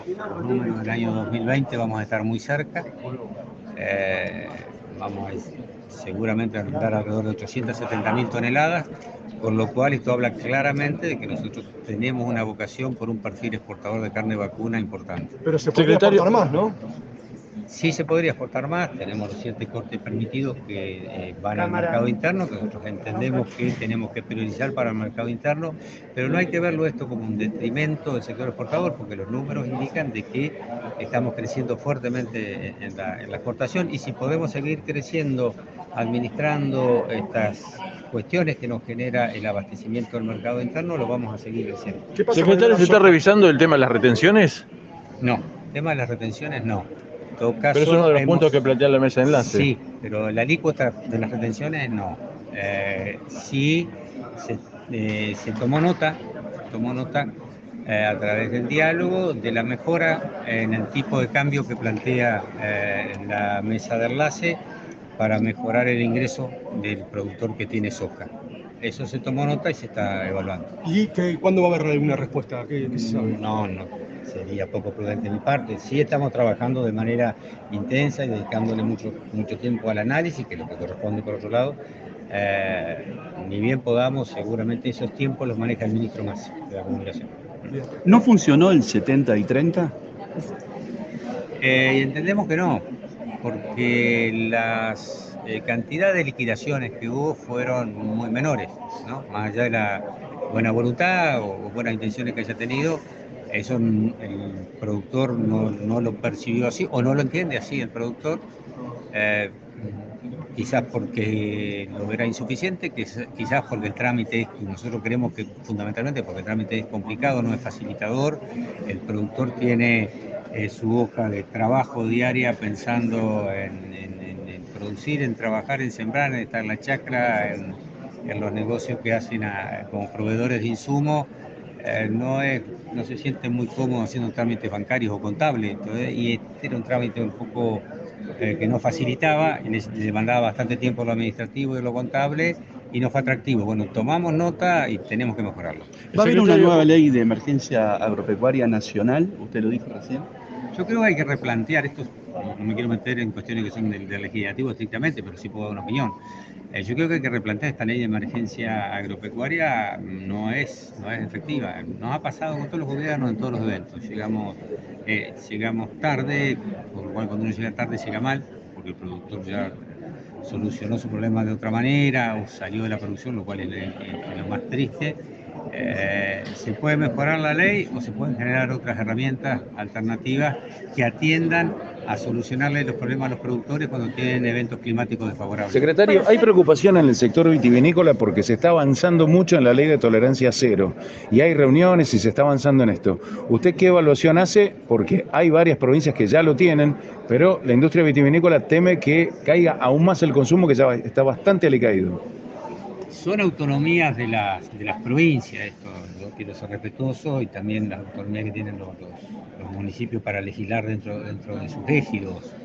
Los números del año 2020 vamos a estar muy cerca. Vamos a seguramente a dar alrededor de 870.000 toneladas, por lo cual esto habla claramente de que nosotros tenemos una vocación por un perfil exportador de carne vacuna importante. Pero se podría exportar más, ¿no? Sí se podría exportar más, tenemos los 7 cortes permitidos que van al mercado interno, que nosotros entendemos que tenemos que priorizar para el mercado interno, pero no hay que verlo esto como un detrimento del sector exportador, porque los números indican de que estamos creciendo fuertemente en la exportación, y si podemos seguir creciendo administrando estas cuestiones que nos genera el abastecimiento del mercado interno, lo vamos a seguir haciendo. Secretario, ¿se está revisando el tema de las retenciones? No, el tema de las retenciones no. En todo caso, pero es uno de los puntos que plantea la mesa de enlace. Sí, pero la alícuota de las retenciones no. Sí se tomó nota a través del diálogo de la mejora en el tipo de cambio que plantea la mesa de enlace para mejorar el ingreso del productor que tiene soja. Eso se tomó nota y se está evaluando. ¿Y cuándo va a haber alguna respuesta? ¿Qué se sabe? No, sería poco prudente de mi parte. Sí estamos trabajando de manera intensa y dedicándole mucho tiempo al análisis, que es lo que corresponde por otro lado. Ni bien podamos, seguramente esos tiempos los maneja el ministro Massa de la Comunicación. ¿No funcionó el 70 y 30? Entendemos que no, porque las cantidad de liquidaciones que hubo fueron muy menores, ¿no? Más allá de la buena voluntad o buenas intenciones que haya tenido, eso el productor no lo percibió así o no lo entiende así el productor, quizás porque lo verá insuficiente, quizás porque el trámite, nosotros creemos que fundamentalmente porque el trámite es complicado, no es facilitador, el productor tiene su hoja de trabajo diaria pensando en producir, en trabajar, en sembrar, en estar en la chacra, en los negocios que hacen como proveedores de insumos. No se siente muy cómodo haciendo trámites bancarios o contables, y este era un trámite un poco que no facilitaba, y le demandaba bastante tiempo lo administrativo y lo contable, y no fue atractivo. Bueno, tomamos nota y tenemos que mejorarlo. ¿Va a haber una nueva ley de emergencia agropecuaria nacional? Usted lo dijo recién. Yo creo que hay que replantear esto. No me quiero meter en cuestiones que son del legislativo estrictamente, pero sí puedo dar una opinión. Yo creo que hay que replantear esta ley de emergencia agropecuaria, no es efectiva. Nos ha pasado con todos los gobiernos en todos los eventos. Llegamos tarde, por lo cual cuando uno llega tarde llega mal, porque el productor ya solucionó su problema de otra manera o salió de la producción, lo cual es lo más triste. Se puede mejorar la ley o se pueden generar otras herramientas alternativas que atiendan a solucionarle los problemas a los productores cuando tienen eventos climáticos desfavorables. Secretario, hay preocupación en el sector vitivinícola porque se está avanzando mucho en la ley de tolerancia cero y hay reuniones y se está avanzando en esto. ¿Usted qué evaluación hace? Porque hay varias provincias que ya lo tienen, pero la industria vitivinícola teme que caiga aún más el consumo, que ya está bastante alicaído. Son autonomías de las provincias, esto, yo quiero ser respetuoso, y también las autonomías que tienen los municipios para legislar dentro de sus ejidos.